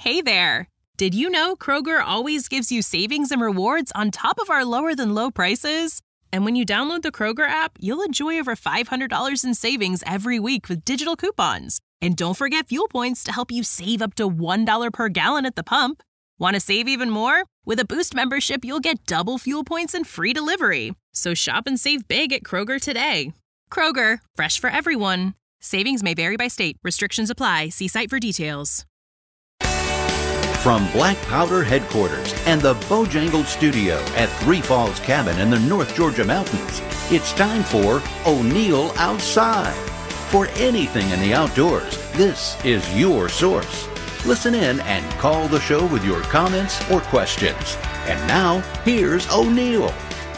Hey there! Did you know Kroger always gives you savings and rewards on top of our lower-than-low prices? And when you download the Kroger app, you'll enjoy over $500 in savings every week with digital coupons. And don't forget fuel points to help you save up to $1 per gallon at the pump. Want to save even more? With a Boost membership, you'll get double fuel points and free delivery. So shop and save big at Kroger today. Kroger, fresh for everyone. Savings may vary by state. Restrictions apply. See site for details. From Black Powder headquarters and the Bojangles studio at Three Falls Cabin in the North Georgia mountains, it's time for O'Neill Outside. For anything in the outdoors, this is your source. Listen in and call the show with your comments or questions. And now, here's O'Neill.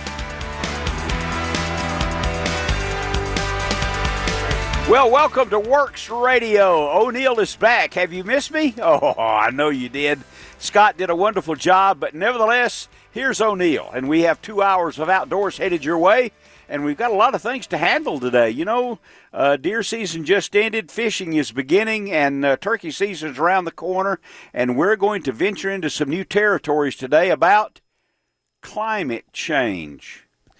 Well, welcome to Works Radio. O'Neill is back. Have you missed me? Oh, I know you did. Scott did a wonderful job, but nevertheless, here's O'Neill. And we have 2 hours of outdoors headed your way, and we've got a lot of things to handle today. You know, deer season just ended, fishing is beginning, and turkey season is around the corner, and we're going to venture into some new territories today about climate change.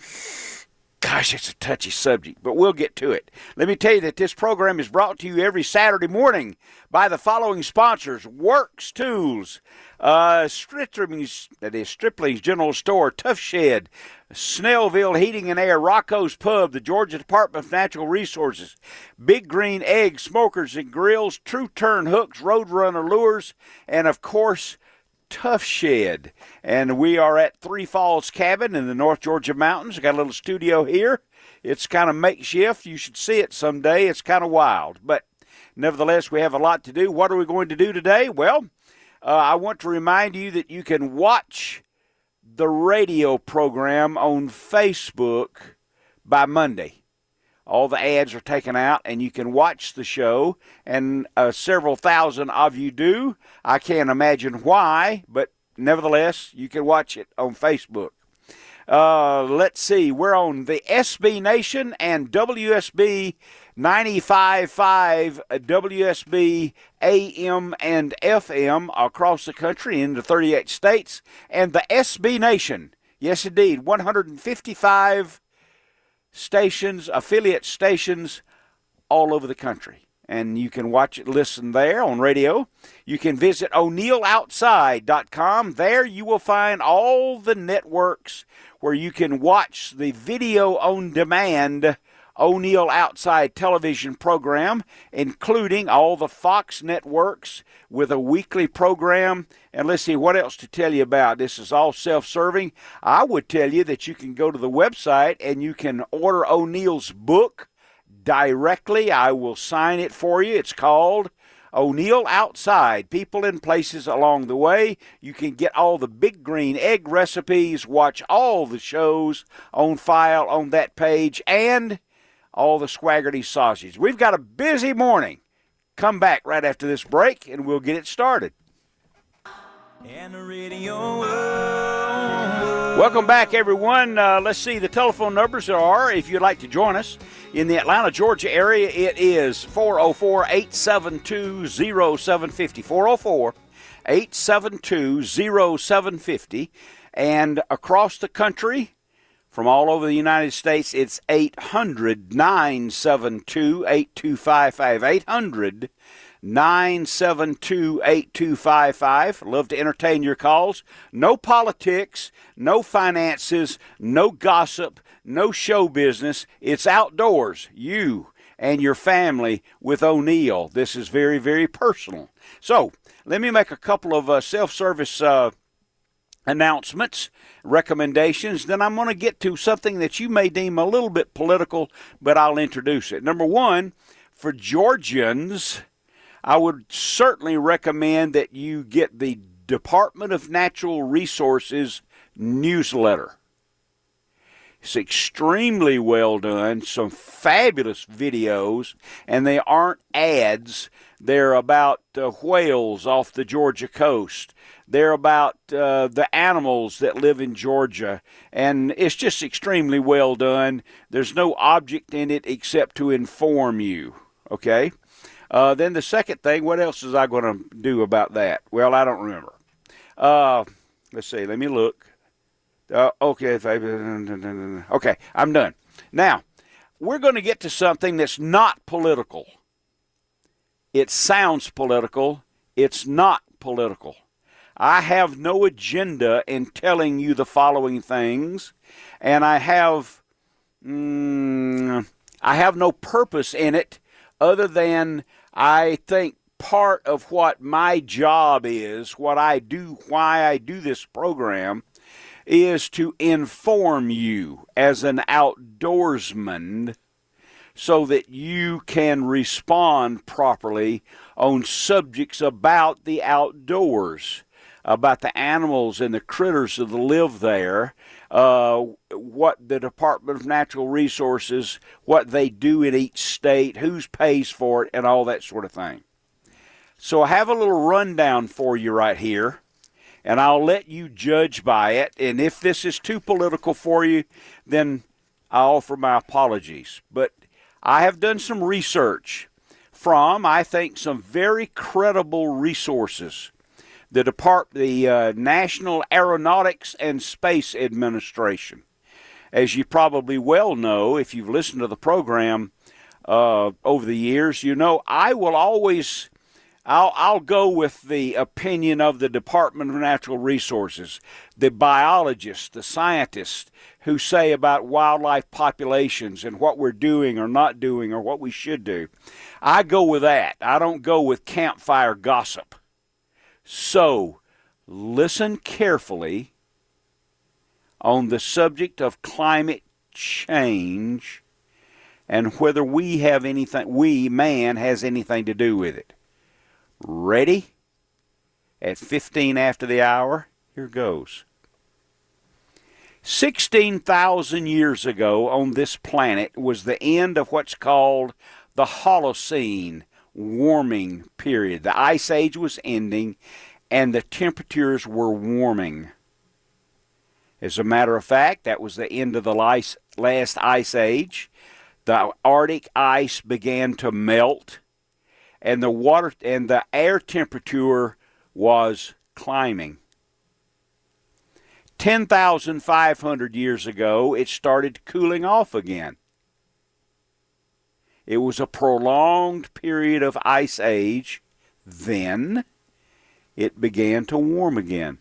Gosh, it's a touchy subject, but we'll get to it. Let me tell you that this program is brought to you every Saturday morning by the following sponsors: Works Tools, Stripling's General Store, Tough Shed, Snellville Heating and Air, Rocco's Pub, the Georgia Department of Natural Resources, Big Green Egg, Smokers and Grills, True Turn Hooks, Roadrunner Lures, and of course, Tough Shed. And we are at Three Falls Cabin in the North Georgia mountains. Got a little studio here. It's kind of makeshift. You should see it someday. It's kind of wild. But nevertheless, we have a lot to do. What are we going to do today? Well, I want to remind you that you can watch the radio program on Facebook by Monday. All the ads are taken out, and you can watch the show, and several thousand of you do. I can't imagine why, but nevertheless, you can watch it on Facebook. Let's see. We're on the SB Nation and WSB 95.5, WSB AM and FM across the country in the 38 states, and the SB Nation. Yes, indeed, 155 stations, affiliate stations all over the country. And you can watch it, listen there on radio. You can visit O'NeillOutside.com. There you will find all the networks where you can watch the video on demand O'Neill Outside television program, including all the Fox networks with a weekly program. And let's see what else to tell you about. This is all self-serving. I would tell you that you can go to the website and you can order O'Neill's book directly. I will sign it for you. It's called O'Neill Outside, People and Places Along the Way. You can get all the Big Green Egg recipes, watch all the shows on file on that page, and all the Swaggerty sausage. We've got a busy morning. Come back right after this break, and we'll get it started. Welcome back, everyone. Let's see. The telephone numbers are, if you'd like to join us, in the Atlanta, Georgia area, it is 404-872-0750, 404-872-0750, and across the country, from all over the United States, it's 800-972-8255, 800-972-8255. Love to entertain your calls. No politics, no finances, no gossip, no show business. It's outdoors, you and your family with O'Neill. This is very, very personal. So let me make a couple of self-service announcements, recommendations. Then I'm going to get to something that you may deem a little bit political, but I'll introduce it. Number one, for Georgians, I would certainly recommend that you get the Department of Natural Resources newsletter. It's extremely well done, some fabulous videos, and they aren't ads. They're about whales off the Georgia coast. They're about the animals that live in Georgia, and it's just extremely well done. There's no object in it except to inform you, okay? Then the second thing, what else is I going to do about that? Well, I don't remember. Let's see. Let me look. Okay, I'm done. Now, we're going to get to something that's not political. It sounds political. It's not political. I have no agenda in telling you the following things, and I have no purpose in it other than I think part of what my job is, what I do, why I do this program, is to inform you as an outdoorsman so that you can respond properly on subjects about the outdoors, about the animals and the critters that live there, what the Department of Natural Resources, what they do in each state, who pays for it, and all that sort of thing. So I have a little rundown for you right here, and I'll let you judge by it. And if this is too political for you, then I offer my apologies. But I have done some research from, I think, some very credible resources. The National Aeronautics and Space Administration. As you probably well know, if you've listened to the program over the years, you know I will always, I'll go with the opinion of the Department of Natural Resources, the biologists, the scientists who say about wildlife populations and what we're doing or not doing or what we should do. I go with that. I don't go with campfire gossip. So, listen carefully on the subject of climate change and whether man has anything to do with it. Ready? At 15 after the hour, here goes. 16,000 years ago on this planet was the end of what's called the Holocene warming period. The Ice Age was ending and the temperatures were warming. As a matter of fact, that was the end of the last Ice Age. The Arctic ice began to melt and the water and the air temperature was climbing. 10,500 years ago, it started cooling off again. It was a prolonged period of ice age. Then it began to warm again.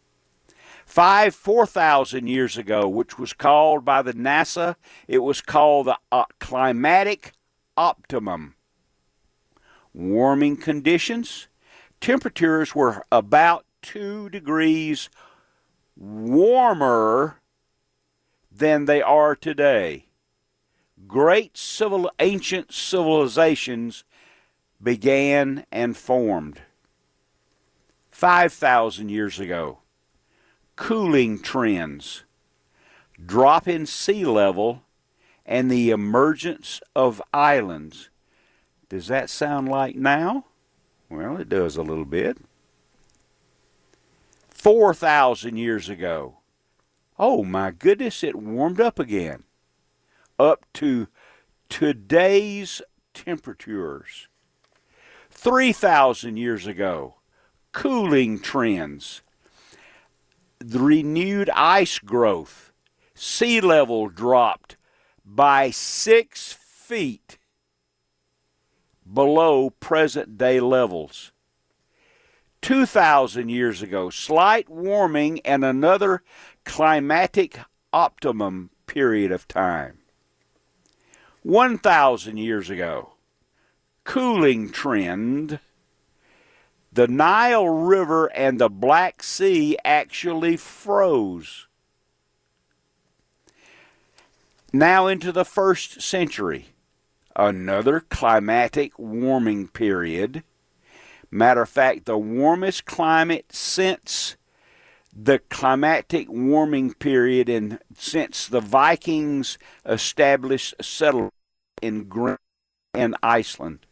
4,000 years ago, which was called by the NASA, it was called the climatic optimum. Warming conditions, temperatures were about 2 degrees warmer than they are today. Great ancient civilizations began and formed. 5,000 years ago, cooling trends, drop in sea level, and the emergence of islands. Does that sound like now? Well, it does a little bit. 4,000 years ago, oh my goodness, it warmed up again, up to today's temperatures. 3,000 years ago, cooling trends, the renewed ice growth, sea level dropped by 6 feet below present day levels. 2,000 years ago, slight warming and another climatic optimum period of time. 1,000 years ago, cooling trend. The Nile River and the Black Sea actually froze. Now into the 1st century, another climatic warming period. Matter of fact, the warmest climate since the climatic warming period and since the Vikings established settlement in Greenland and Iceland.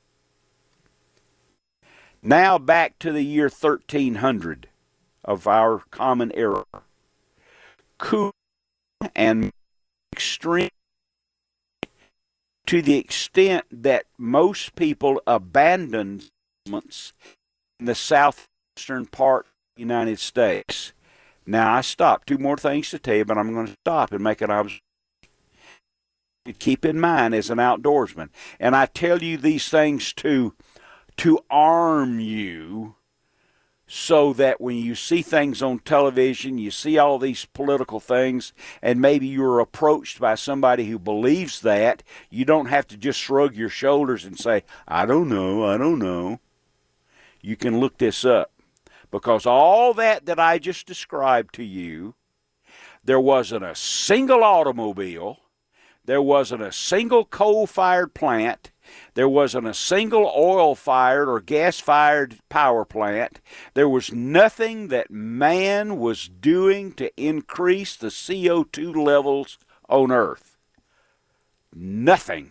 Now back to the year 1300 of our common era. Cool and extreme to the extent that most people abandon settlements in the southeastern part of the United States. Now, I stopped. Two more things to tell you, but I'm going to stop and make an observation. Keep in mind as an outdoorsman. And I tell you these things to arm you so that when you see things on television, you see all these political things, and maybe you're approached by somebody who believes that, you don't have to just shrug your shoulders and say, I don't know. You can look this up. Because all that I just described to you, there wasn't a single automobile, there wasn't a single coal-fired plant, there wasn't a single oil-fired or gas-fired power plant. There was nothing that man was doing to increase the CO2 levels on Earth. Nothing.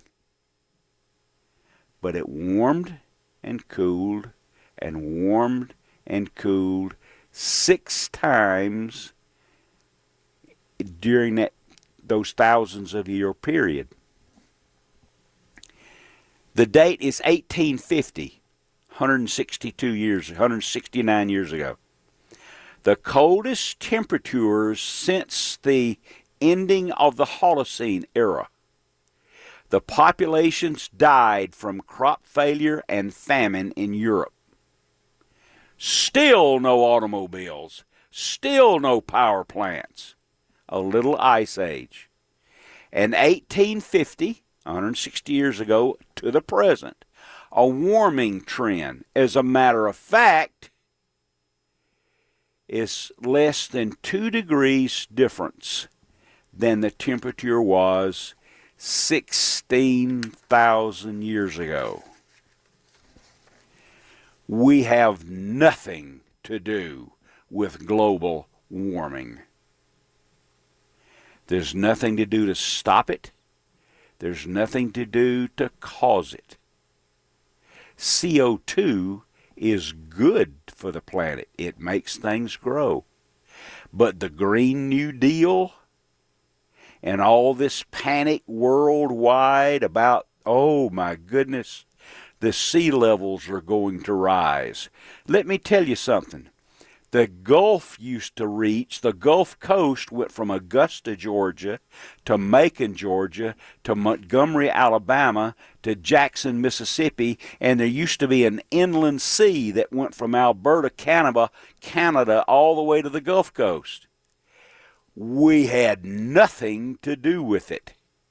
But it warmed and cooled and warmed and cooled 6 times during those thousands of year period. The date is 1850, 169 years ago. The coldest temperatures since the ending of the Holocene era. The populations died from crop failure and famine in Europe. Still no automobiles, still no power plants. A little ice age. And 1850, 160 years ago to the present, a warming trend, as a matter of fact, is less than 2 degrees difference than the temperature was 16,000 years ago. We have nothing to do with global warming. There's nothing to do to stop it. There's nothing to do to cause it. CO2 is good for the planet. It makes things grow. But the Green New Deal and all this panic worldwide about, oh my goodness, the sea levels are going to rise. Let me tell you something. The Gulf used to reach, the Gulf Coast went from Augusta, Georgia, to Macon, Georgia, to Montgomery, Alabama, to Jackson, Mississippi, and there used to be an inland sea that went from Alberta, Canada, all the way to the Gulf Coast. We had nothing to do with it.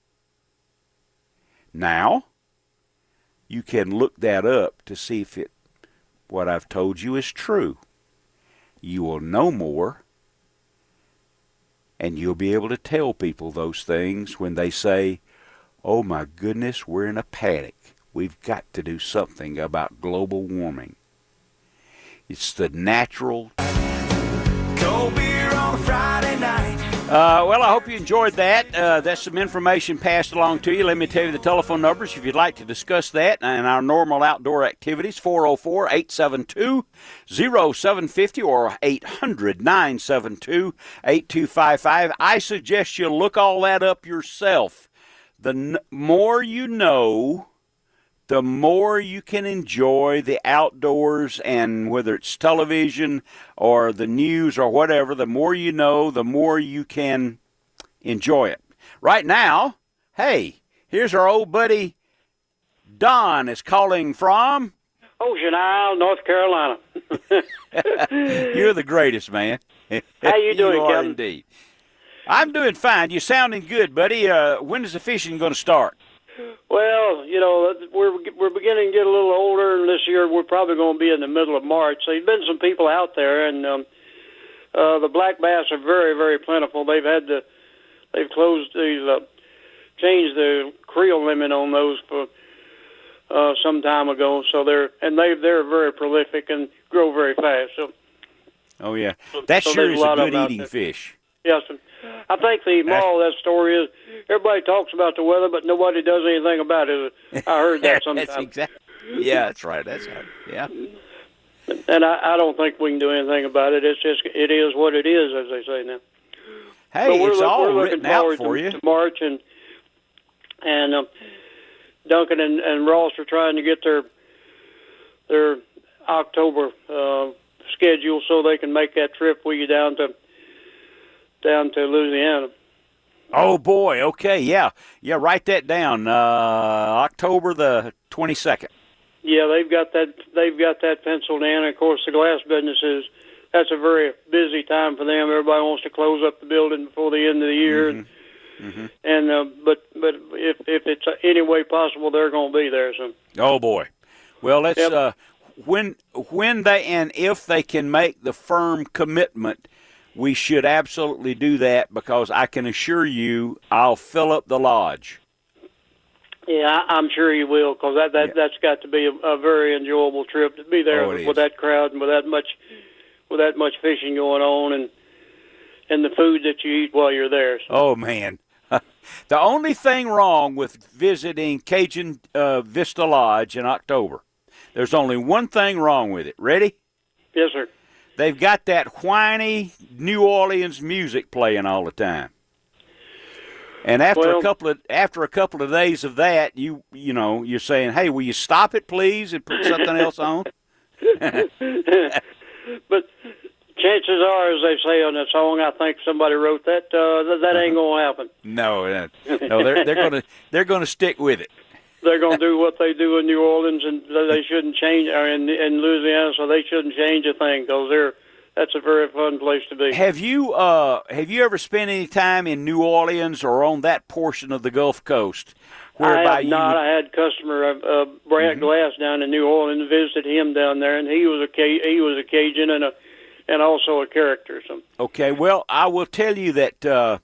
Now, you can look that up to see if what I've told you is true. You will know more, and you'll be able to tell people those things when they say, oh my goodness, we're in a panic. We've got to do something about global warming. It's the natural. Cold beer on a Friday night. Well, I hope you enjoyed that. That's some information passed along to you. Let me tell you the telephone numbers if you'd like to discuss that and our normal outdoor activities, 404-872-0750 or 800-972-8255. I suggest you look all that up yourself. The more you know, the more you can enjoy the outdoors, and whether it's television or the news or whatever, the more you know, the more you can enjoy it. Right now, hey, here's our old buddy Don is calling from Ocean Isle, North Carolina. You're the greatest, man. How you doing, you are Kevin? Indeed. I'm doing fine. You're sounding good, buddy. When is the fishing going to start? Well, you know, we're beginning to get a little older, and this year we're probably going to be in the middle of March. So there's been some people out there, and the black bass are very, very plentiful. They've changed the creel limit on those for some time ago. So they're very prolific and grow very fast. So, oh yeah, that sure is a good eating fish. Yes, I think the moral of that story is everybody talks about the weather, but nobody does anything about it. I heard that sometimes. That's exactly. Yeah, that's right. That's right. Yeah. And I don't think we can do anything about it. It's just it is what it is, as they say now. Hey, it's all written out for you. To March and Duncan and Ross are trying to get their October schedule so they can make that trip with you down to Louisiana. Oh boy, okay, yeah, write that down. October the 22nd. Yeah, they've got that penciled in. Of course, the glass business that's a very busy time for them. Everybody wants to close up the building before the end of the year. Mm-hmm. And but if it's any way possible, they're going to be there. So. Oh boy, well let's when they and if they can make the firm commitment, we should absolutely do that, because I can assure you I'll fill up the lodge. Yeah, I'm sure you will, because that's got to be a very enjoyable trip to be there with that crowd and with that much fishing going on and the food that you eat while you're there. So. Oh man. The only thing wrong with visiting Cajun Vista Lodge in October, there's only one thing wrong with it. Ready? Yes, sir. They've got that whiny New Orleans music playing all the time. And after a couple of days of that, you're saying, "Hey, will you stop it, please, and put something else on?" But chances are, as they say on that song, I think somebody wrote that. That ain't gonna happen. No, they're gonna stick with it. They're gonna do what they do in New Orleans, and they shouldn't change, or in Louisiana, so they shouldn't change a thing, because that's a very fun place to be. Have you ever spent any time in New Orleans or on that portion of the Gulf Coast? I have not. I had customer Brad Glass down in New Orleans, visited him down there, and he was a Cajun and also a character. So. Okay, well, I will tell you that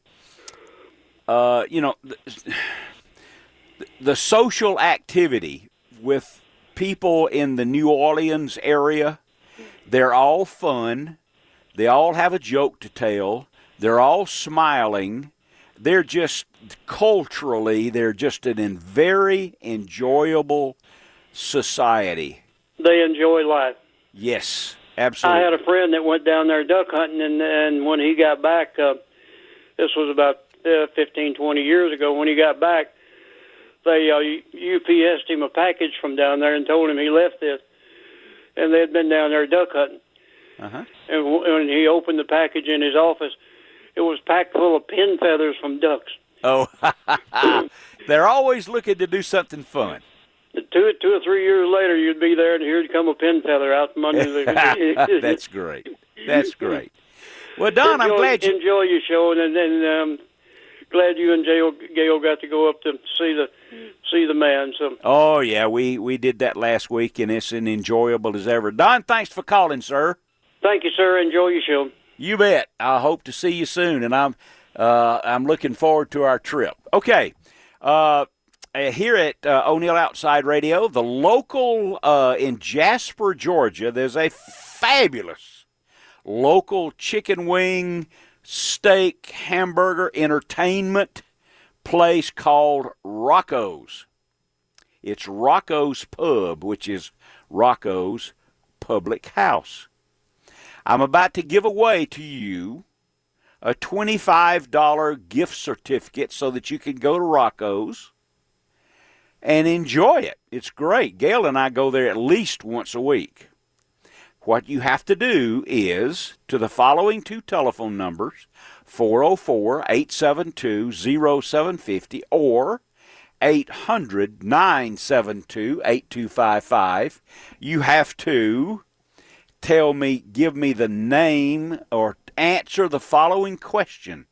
the social activity with people in the New Orleans area, they're all fun. They all have a joke to tell. They're all smiling. They're just culturally, they're just an very enjoyable society. They enjoy life. Yes, absolutely. I had a friend that went down there duck hunting, and when he got back, this was about 15, 20 years ago, when he got back, they UPS'd him a package from down there and told him he left this. And they had been down there duck hunting. Uh-huh. And when he opened the package in his office, it was packed full of pin feathers from ducks. Oh, they're always looking to do something fun. 2 or 3 years later, you'd be there, and here'd come a pin feather out from under the... That's great. That's great. Well, Don, I'm glad you... Enjoy your show, and glad you and Gail got to go up to see the man. So. Oh, yeah, we did that last week, and it's as enjoyable as ever. Don, thanks for calling, sir. Thank you, sir. Enjoy your show. You bet. I hope to see you soon, and I'm looking forward to our trip. Okay, here at O'Neill Outside Radio, the local in Jasper, Georgia, there's a fabulous local chicken wing, steak, hamburger entertainment place called Rocco's. It's Rocco's Pub, which is Rocco's Public House. I'm about to give away to you a $25 gift certificate so that you can go to Rocco's and enjoy it. It's great. Gail and I go there at least once a week. What you have to do is, to the following two telephone numbers, 404-872-0750 or 800-972-8255, you have to give me the name or answer the following question.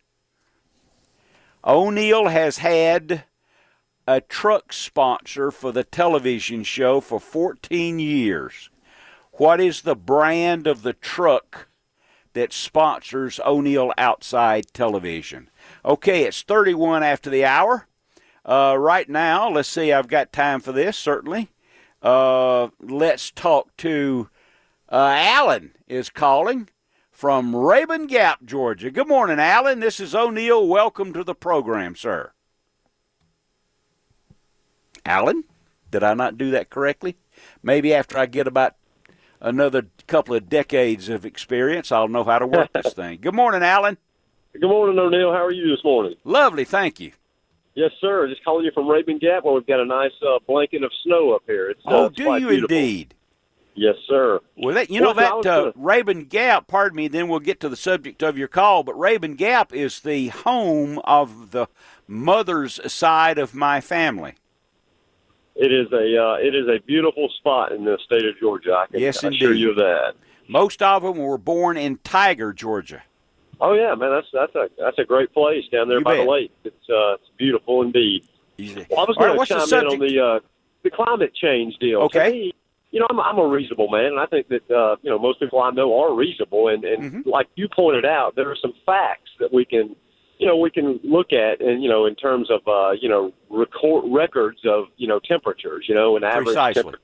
O'Neill has had a truck sponsor for the television show for 14 years. What is the brand of the truck that sponsors O'Neill Outside Television? Okay, it's 31 after the hour. Right now, let's see, I've got time for this, certainly. Let's talk to Alan is calling from Rabun Gap, Georgia. Good morning, Alan. This is O'Neill. Welcome to the program, sir. Alan, did I not do that correctly? Maybe after I get about another couple of decades of experience, I'll know how to work this thing. Good morning, Alan. Good morning, O'Neill. How are you this morning? Lovely, thank you. Yes, sir. Just calling you from Rabun Gap, where we've got a nice blanket of snow up here. It's, do quite you beautiful. indeed? Yes, sir. Well, Well, Rabun Gap, pardon me, then we'll get to the subject of your call, but Rabun Gap is the home of the mother's side of my family. It is a beautiful spot in the state of Georgia. I can assure you of that. Most of them were born in Tiger, Georgia. Oh yeah, man, that's a great place down there by the lake. It's beautiful indeed. Well, I was going to chime in on the climate change deal. Okay. To me, I'm a reasonable man, and I think that most people I know are reasonable. And like you pointed out, there are some facts that we can look at, and in terms of records of temperatures, and average temperature.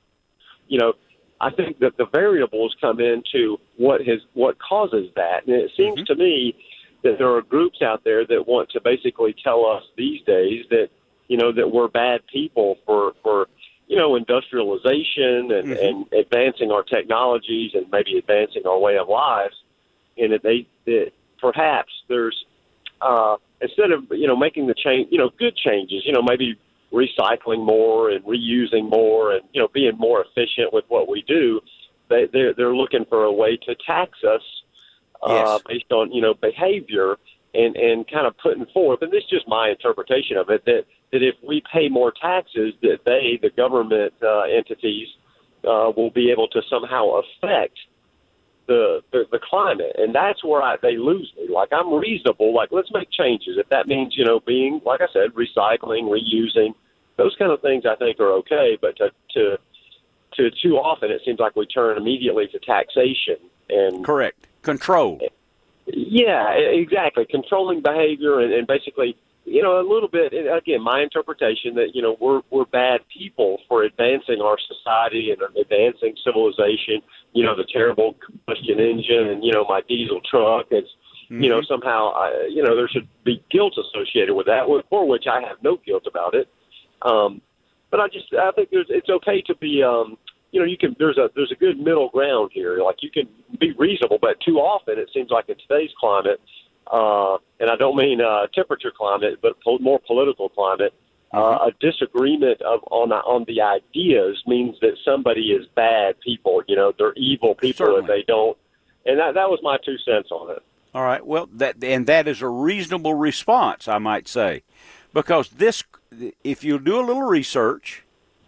I think that the variables come into what causes that, and it seems to me that there are groups out there that want to basically tell us these days that that we're bad people for industrialization and advancing our technologies and maybe advancing our way of lives, and that perhaps there's instead of making the change, good changes, maybe recycling more and reusing more and being more efficient with what we do, they're looking for a way to tax us based on behavior and kind of putting forth, and this is just my interpretation of it, that if we pay more taxes, that the government entities will be able to somehow affect the climate, and that's where they lose me. Like, I'm reasonable. Like, let's make changes. If that means being, like I said, recycling, reusing, those kind of things, I think are okay. But to too often, it seems like we turn immediately to taxation and correct control. Yeah, exactly. Controlling behavior and basically, a little bit. Again, my interpretation that we're bad people for advancing our society and advancing civilization. The terrible combustion engine and my diesel truck. It's somehow there should be guilt associated with that, for which I have no guilt about it. But I think it's okay to be there's a good middle ground here. Like, you can be reasonable, but too often it seems like in today's climate, and I don't mean temperature climate, but more political climate. A disagreement on the ideas means that somebody is bad people. They're evil people. Certainly. And they don't. And that was my 2 cents on it. All right. Well, that is a reasonable response, I might say, because if you do a little research,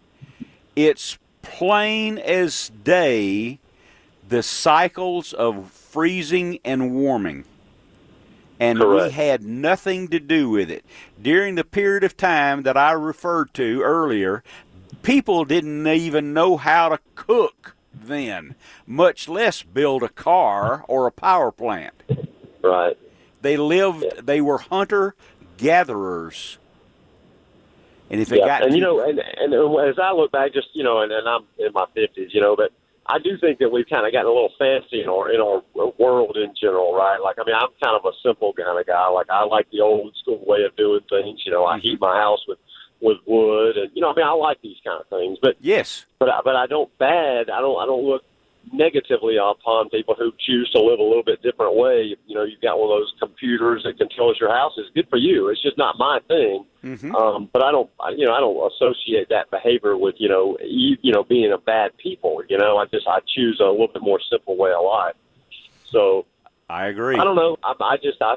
it's plain as day the cycles of freezing and warming. And Correct. We had nothing to do with it. During the period of time that I referred to earlier, people didn't even know how to cook then, much less build a car or a power plant. Right. They were hunter-gatherers. And if it got and and as I look back, just and I'm in my 50s, but I do think that we've kind of gotten a little fancy in our world in general, right? Like, I mean, I'm kind of a simple kind of guy. Like, I like the old school way of doing things. I heat my house with wood, and I like these kind of things. But yes, but I don't look negatively upon people who choose to live a little bit different way. You've got one of those computers that controls your house. It's good for you. It's just not my thing. But I don't associate that behavior with being a bad people. I choose a little bit more simple way of life. So I agree. I don't know. I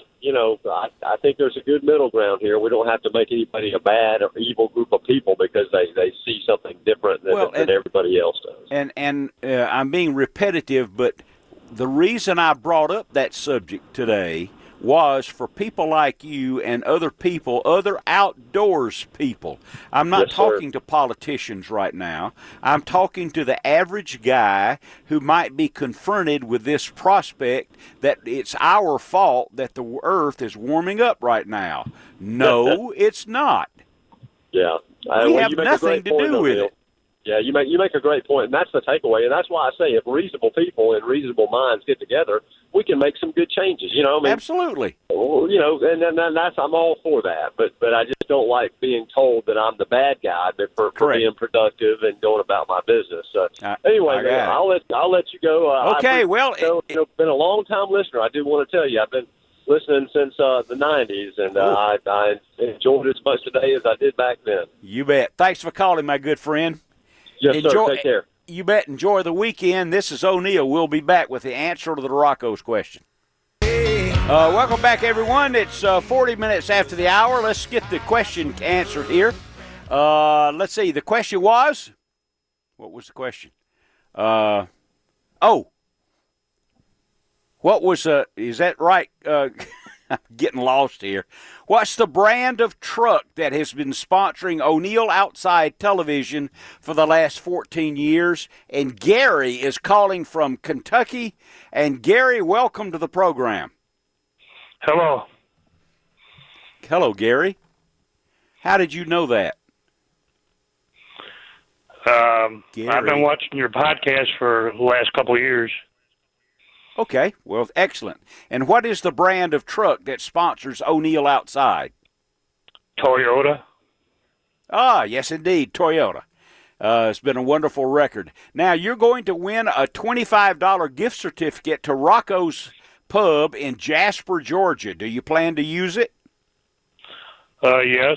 think there's a good middle ground here. We don't have to make anybody a bad or evil group of people because they see something different than everybody else does. And I'm being repetitive, but the reason I brought up that subject today was for people like you and other people, other outdoors people. I'm not talking to politicians right now. I'm talking to the average guy who might be confronted with this prospect that it's our fault that the earth is warming up right now. No, it's not. Yeah. We have nothing to do with it. Yeah, you make a great point, and that's the takeaway. And that's why I say if reasonable people and reasonable minds get together, we can make some good changes. Absolutely. And that's I'm all for that. But I just don't like being told that I'm the bad guy for being productive and going about my business. Anyway, man, I'll let you go. Okay. I've been a long time listener. I do want to tell you I've been listening since the 90s, and I enjoyed it as much today as I did back then. You bet. Thanks for calling, my good friend. Yes, sir. Take care. You bet. Enjoy the weekend. This is O'Neill. We'll be back with the answer to the Rocco's question. Welcome back, everyone. It's 40 minutes after the hour. Let's get the question answered here. Let's see. The question was? What was the question? What was, is that right? I'm getting lost here. What's the brand of truck that has been sponsoring O'Neill Outside Television for the last 14 years? And Gary is calling from Kentucky. And Gary, welcome to the program. Hello. Hello, Gary. How did you know that? I've been watching your podcast for the last couple of years. Okay, well, excellent. And what is the brand of truck that sponsors O'Neill Outside? Toyota. Ah, yes, indeed, Toyota. It's been a wonderful record. Now, you're going to win a $25 gift certificate to Rocco's Pub in Jasper, Georgia. Do you plan to use it? Yes.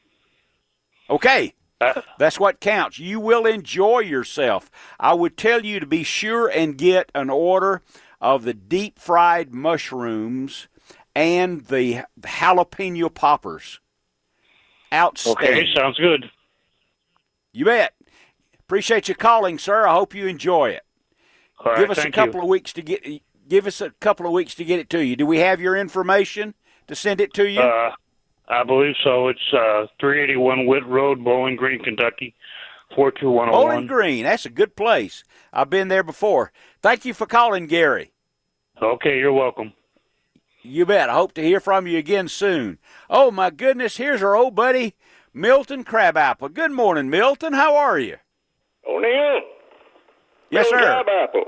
Okay. That's what counts. You will enjoy yourself. I would tell you to be sure and get an order of the deep-fried mushrooms and the jalapeno poppers. Outstanding. Okay, sounds good. You bet. Appreciate you calling, sir. I hope you enjoy it. All right, give us thank a couple you. of weeks to get. Give us a couple of weeks to get it to you. Do we have your information to send it to you? I believe so. It's 381 Witt Road, Bowling Green, Kentucky, 42101. Bowling Green. That's a good place. I've been there before. Thank you for calling, Gary. Okay, you're welcome. You bet. I hope to hear from you again soon. Oh, my goodness. Here's our old buddy, Milton Crabapple. Good morning, Milton. How are you? O'Neill? Yes, Milton sir. Crabapple.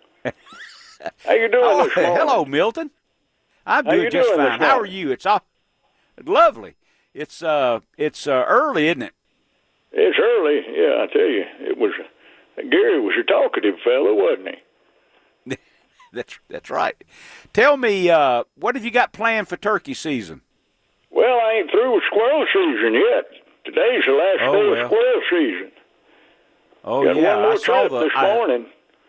How you doing this morning? Hello, Milton. I'm doing just fine. How are you? It's lovely. It's early, isn't it? It's early. Yeah, I tell you, it was. Gary was a talkative fellow, wasn't he? That's right. Tell me, what have you got planned for turkey season? Well, I ain't through with squirrel season yet. Today's the last day of squirrel season. Oh, got yeah. one more I saw trip this morning.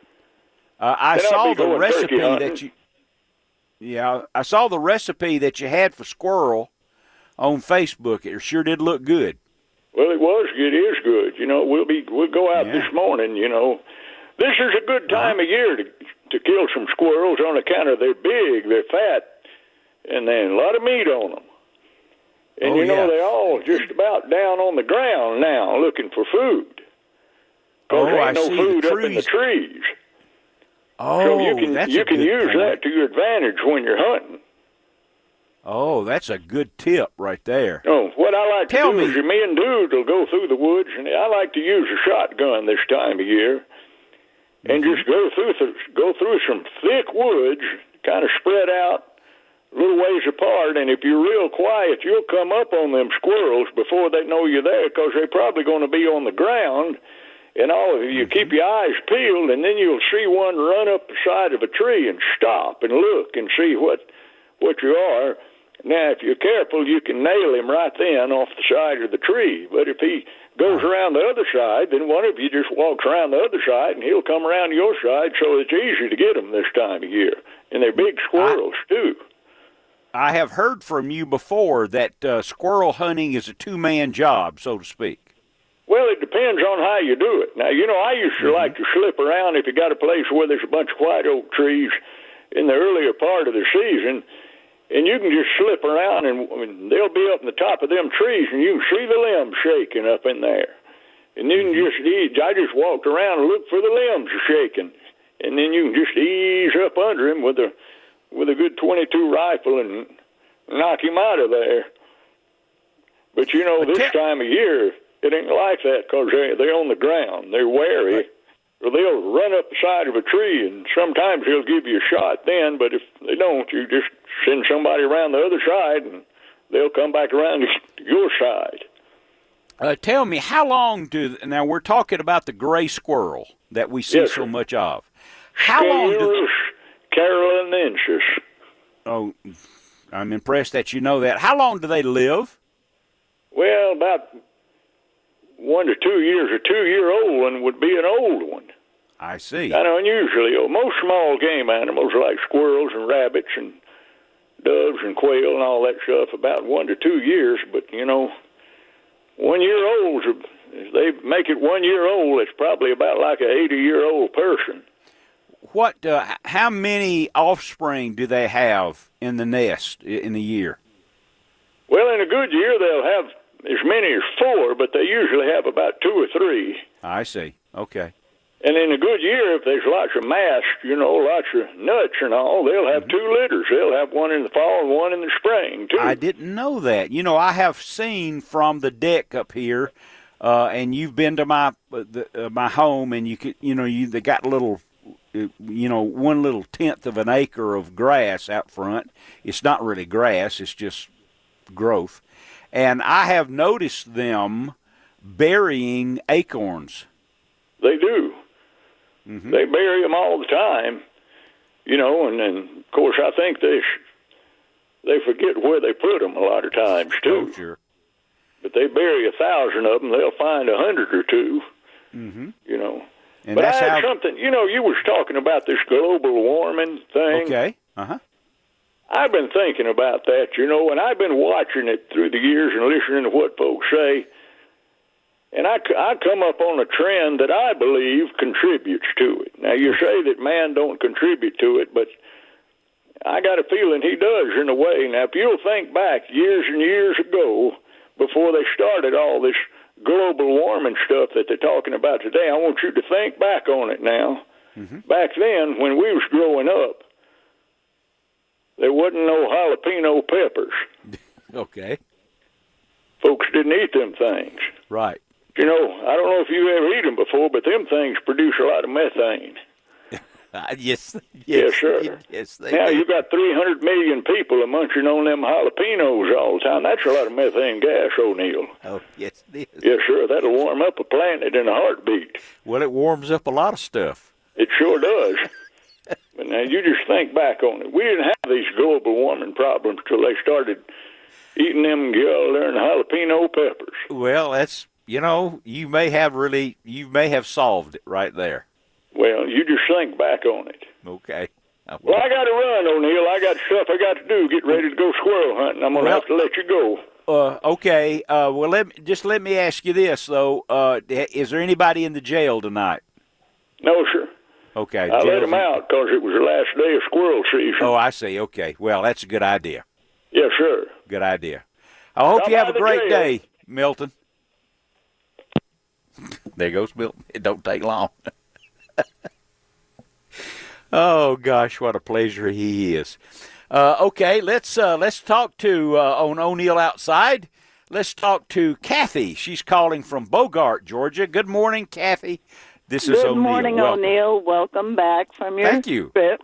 I saw the recipe that you. Yeah, I saw the recipe that you had for squirrel on Facebook. It sure did look good. Well, it is good. You know, we'll go out this morning. You know, this is a good time of year to kill some squirrels on account of they're big, they're fat, and then a lot of meat on them. And they're all just about down on the ground now looking for food. Because there ain't no food up in the trees. Oh, so you can use that to your advantage when you're hunting. Oh, that's a good tip right there. Oh, what I like to do is me and Dude will go through the woods, and I like to use a shotgun this time of year, and just go through some thick woods, kind of spread out a little ways apart. And if you're real quiet, you'll come up on them squirrels before they know you're there, because they're probably going to be on the ground. And all of you keep your eyes peeled, and then you'll see one run up the side of a tree and stop and look and see what you are. Now, if you're careful, you can nail him right then off the side of the tree. But if he goes around the other side, then one of you just walks around the other side, and he'll come around your side, so it's easy to get them this time of year. And they're big squirrels, too. I have heard from you before that squirrel hunting is a two-man job, so to speak. Well, it depends on how you do it. Now, I used to like to slip around if you got a place where there's a bunch of white oak trees in the earlier part of the season, and you can just slip around, and they'll be up in the top of them trees, and you can see the limbs shaking up in there. And then I just walked around and looked for the limbs shaking, and then you can just ease up under him with a good .22 rifle and knock him out of there. But this time of year, it ain't like that, because they're on the ground. They're wary. Or they'll run up the side of a tree, and sometimes they'll give you a shot then, but if they don't, you just send somebody around the other side, and they'll come back around to your side. Tell me, how long now we're talking about the gray squirrel that we see so much of. How long Carolinensis. Oh, I'm impressed that you know that. How long do they live? Well, about 1 to 2 years. A 2-year-old one would be an old one. I see. Kind of unusually. Most small game animals like squirrels and rabbits and doves and quail and all that stuff, about 1 to 2 years. But, 1-year-olds, if they make it 1 year old, it's probably about like an 80-year-old person. How many offspring do they have in the nest in a year? Well, in a good year, they'll have as many as 4, but they usually have about 2 or 3. I see. Okay. And in a good year, if there's lots of mast, lots of nuts and all, they'll have 2 litters. They'll have one in the fall and one in the spring, too. I didn't know that. I have seen from the deck up here, and you've been to my home, and they got little, 1 little tenth of an acre of grass out front. It's not really grass; it's just growth. And I have noticed them burying acorns. They do. Mm-hmm. They bury them all the time, and then, of course, I think they forget where they put them a lot of times, too. Oh, sure. But they bury 1,000 of them, they'll find 100 or 2, mm-hmm. And but I had something, you was talking about this global warming thing. Okay, uh-huh. I've been thinking about that, and I've been watching it through the years and listening to what folks say. And I come up on a trend that I believe contributes to it. Now, you say that man don't contribute to it, but I got a feeling he does in a way. Now, if you'll think back years and years ago, before they started all this global warming stuff that they're talking about today, I want you to think back on it now. Mm-hmm. Back then, when we was growing up, there wasn't no jalapeno peppers. Okay. Folks didn't eat them things. Right. I don't know if you ever eat them before, but them things produce a lot of methane. Yes, sir. Yes, they now, do. you got 300 million people munching on them jalapenos all the time. That's a lot of methane gas, O'Neill. Oh, yes, it is. Yes, sir. That'll warm up a planet in a heartbeat. Well, it warms up a lot of stuff. It sure does. But now, you just think back on it. We didn't have these global warming problems till they started eating them jalapeno peppers. Well, that's, you may have solved it right there. Well, you just think back on it. Okay. Well, I got to run, O'Neill. I got stuff I got to do. Get ready to go squirrel hunting. I'm going to have to let you go. Okay. Well, let me ask you this, though. Is there anybody in the jail tonight? No, sir. Okay. I let them out because it was the last day of squirrel season. Oh, I see. Okay. Well, that's a good idea. Yes, sir. Good idea. I hope you have a great day, Milton. There goes Milton. It don't take long. Oh gosh, what a pleasure he is. Okay, let's talk to on O'Neill Outside. Let's talk to Kathy. She's calling from Bogart, Georgia. Good morning, Kathy. This is O'Neill. Good morning, Welcome. O'Neill. Welcome back from your Thank you. trip.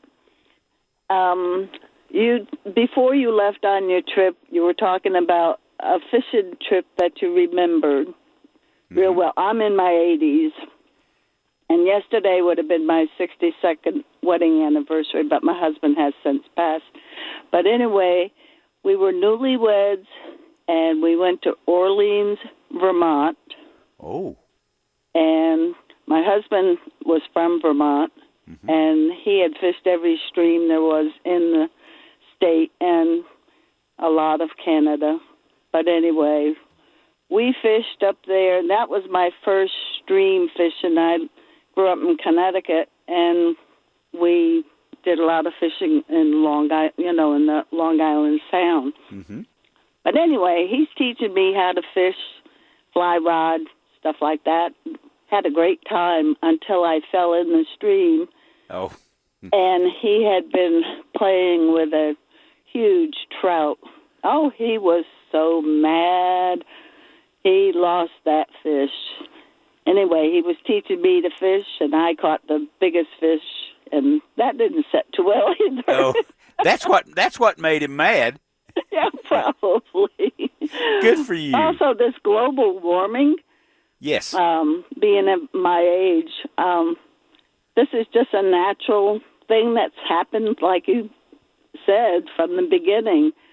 Before you left on your trip, you were talking about a fishing trip that you remembered real well. I'm in my 80s. And yesterday would have been my 62nd wedding anniversary, but my husband has since passed. But anyway, we were newlyweds, and we went to Orleans, Vermont. Oh. And my husband was from Vermont, and he had fished every stream there was in the state and a lot of Canada. But anyway, we fished up there, and that was my first stream fishing. I grew up in Connecticut, and we did a lot of fishing in in the Long Island Sound. Mm-hmm. But anyway, he's teaching me how to fish, fly rod, stuff like that. Had a great time until I fell in the stream. Oh. And he had been playing with a huge trout. Oh, he was so mad. He lost that fish. Anyway, he was teaching me to fish, and I caught the biggest fish, and that didn't set too well either. Oh, that's what made him mad. Yeah, probably. Good for you. Also, this global warming. Yes. Being at my age, this is just a natural thing that's happened, like you said, from the beginning.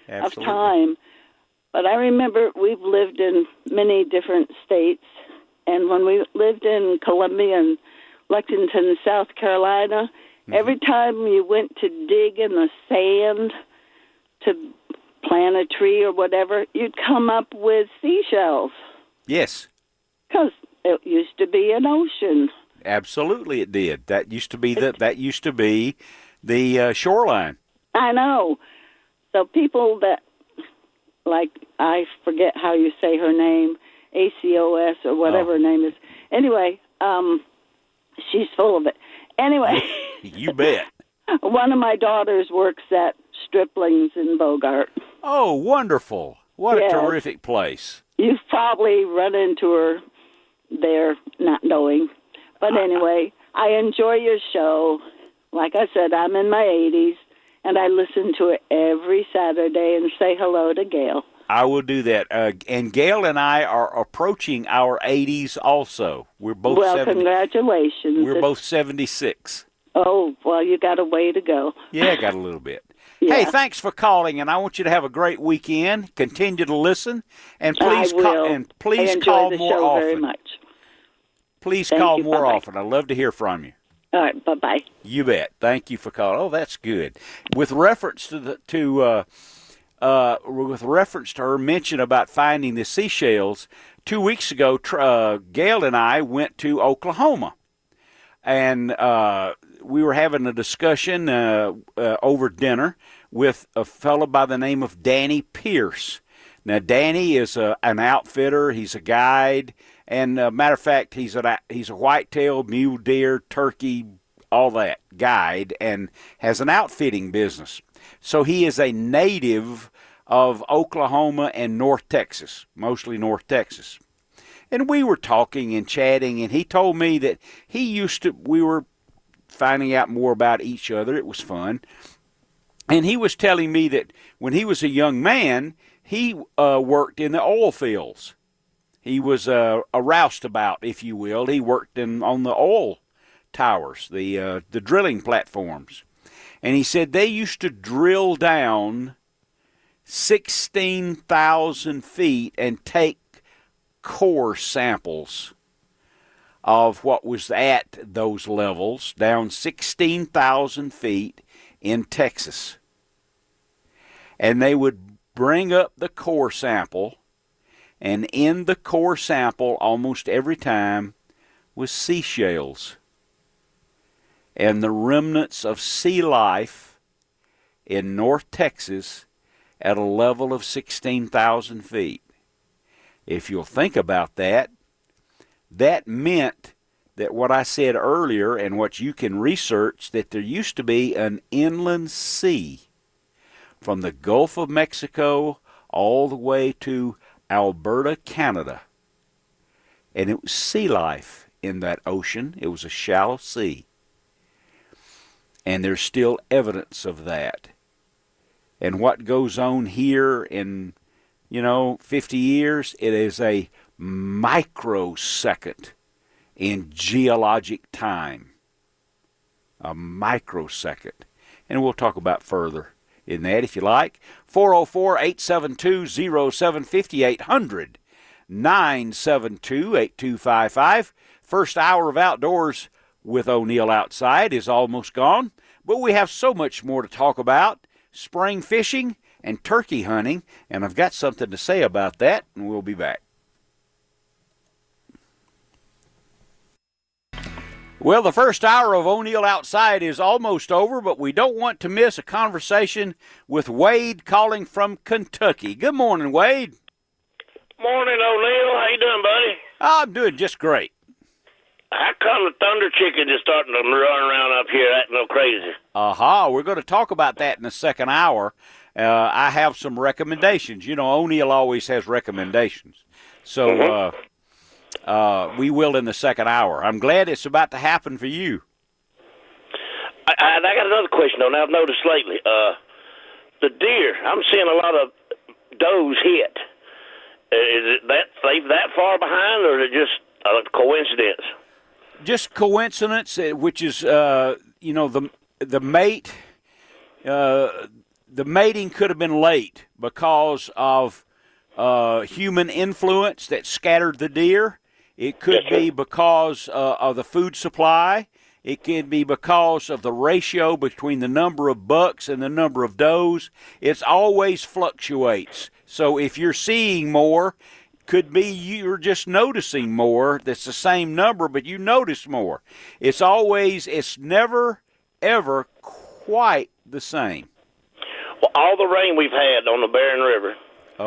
Absolutely. time. But I remember we've lived in many different states, and when we lived in Columbia and Lexington, South Carolina, every time you went to dig in the sand to plant a tree or whatever, you'd come up with seashells. Yes. Because it used to be an ocean. Absolutely, it did. That used to be the shoreline. I know. So people that, like, I forget how you say her name, ACOS or whatever her name is. Anyway, she's full of it. Anyway. You bet. One of my daughters works at Stripling's in Bogart. Oh, wonderful. What a terrific place. You've probably run into her there, not knowing. But anyway, I enjoy your show. Like I said, I'm in my 80s, and I listen to it every Saturday and say hello to Gail. I will do that. And Gail and I are approaching our 80s also. We're both congratulations. We're both 76. Oh, well, you got a way to go. Yeah, I got a little bit. Yeah. Hey, thanks for calling, and I want you to have a great weekend. Continue to listen, and please I will. Please I enjoy call the more show often. Very much. Please Thank call you. more Bye-bye. often. I'd love to hear from you. All right, bye-bye. You bet. Thank you for calling. Oh, that's good. With reference to with reference to her mention about finding the seashells, 2 weeks ago, Gail and I went to Oklahoma, and we were having a discussion over dinner with a fellow by the name of Danny Pierce. Now, Danny is an outfitter. He's a guide, and matter of fact, he's a whitetail, mule deer, turkey, all that guide, and has an outfitting business. So he is a native of Oklahoma and North Texas, mostly North Texas. And we were talking and chatting, and he told me that we were finding out more about each other. It was fun. And he was telling me that when he was a young man, he worked in the oil fields. He was a roustabout, if you will. He worked on the oil towers, the drilling platforms. And he said they used to drill down 16,000 feet and take core samples of what was at those levels, down 16,000 feet in Texas. And they would bring up the core sample, and in the core sample almost every time was seashells and the remnants of sea life in North Texas at a level of 16,000 feet. If you'll think about that, that meant that what I said earlier and what you can research, that there used to be an inland sea from the Gulf of Mexico all the way to Alberta, Canada. And it was sea life in that ocean. It was a shallow sea. And there's still evidence of that. And what goes on here in, 50 years, it is a microsecond in geologic time. A microsecond. And we'll talk about further in that if you like. 404-872-0750, 800-972-8255. First hour of Outdoors with O'Neill Outside is almost gone, but we have so much more to talk about. Spring fishing and turkey hunting, and I've got something to say about that, and we'll be back. Well, the first hour of O'Neill Outside is almost over, but we don't want to miss a conversation with Wade calling from Kentucky. Good morning, Wade. Morning, O'Neill. How you doing, buddy? I'm doing just great. How come the thunder chicken is starting to run around up here acting all crazy? We're going to talk about that in the second hour. I have some recommendations. O'Neill always has recommendations. So we will in the second hour. I'm glad it's about to happen for you. I got another question, though. Now, I've noticed lately, the deer, I'm seeing a lot of does hit. Is it that far behind, or is it just a coincidence? Just coincidence, which is, the mate, the mating could have been late because of human influence that scattered the deer. It could be because of the food supply. It could be because of the ratio between the number of bucks and the number of does. It always fluctuates. So if you're seeing more, could be you're just noticing more. That's the same number, but you notice more. It's never, ever quite the same. Well, all the rain we've had on the Barren River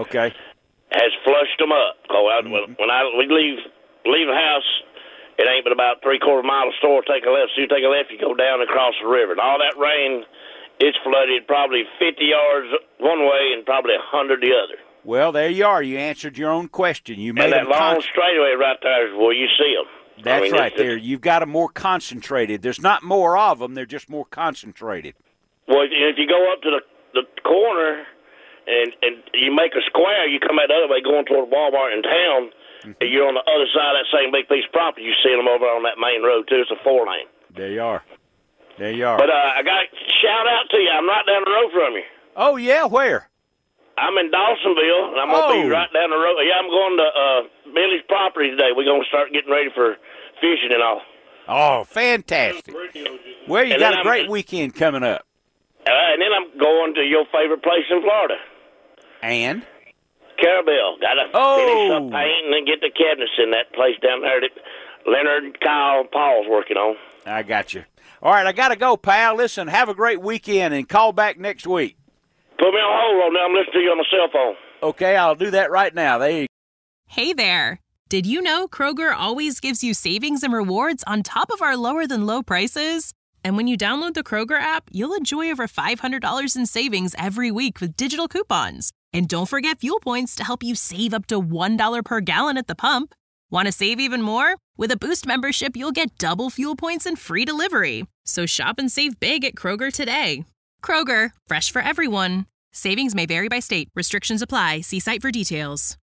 has flushed them up. We leave the house, it ain't but about 3/4 mile to the store, take a left. So you take a left, you go down across the river. And all that rain, it's flooded probably 50 yards one way and probably 100 the other. Well, there you are. You answered your own question. You made that long straightaway right there is where you see them. That's right there. You've got them more concentrated. There's not more of them. They're just more concentrated. Well, if you go up to the corner and you make a square, you come out the other way going toward Walmart in town, and you're on the other side of that same big piece of property. You see them over on that main road, too. It's a 4-lane. There you are. There you are. But I got to shout out to you. I'm right down the road from you. Oh, yeah? Where? I'm in Dawsonville, and I'm going to be right down the road. Yeah, I'm going to Billy's property today. We're going to start getting ready for fishing and all. Oh, fantastic. Well, you got a great weekend coming up. And then I'm going to your favorite place in Florida. And? Carabel. Got to finish up painting and get the cabinets in that place down there that Leonard, Kyle, and Paul's working on. I got you. All right, I got to go, pal. Listen, have a great weekend and call back next week. Put me on hold now. I'm listening to you on my cell phone. Okay, I'll do that right now. There you go. Hey there. Did you know Kroger always gives you savings and rewards on top of our lower-than-low prices? And when you download the Kroger app, you'll enjoy over $500 in savings every week with digital coupons. And don't forget fuel points to help you save up to $1 per gallon at the pump. Want to save even more? With a Boost membership, you'll get double fuel points and free delivery. So shop and save big at Kroger today. Kroger, fresh for everyone. Savings may vary by state. Restrictions apply. See site for details.